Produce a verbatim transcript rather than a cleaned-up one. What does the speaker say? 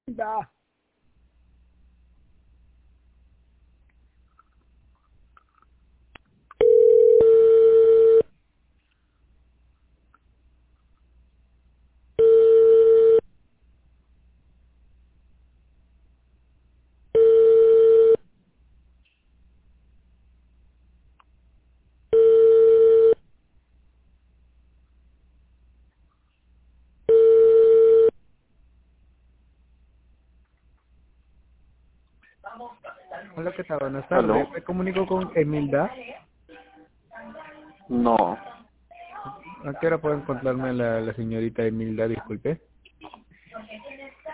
Da. Hola, ¿qué tal? Buenas ¿Aló? tardes. Me comunico con Emilda. No. ¿A qué hora puedo encontrarme la, la señorita Emilda? Disculpe.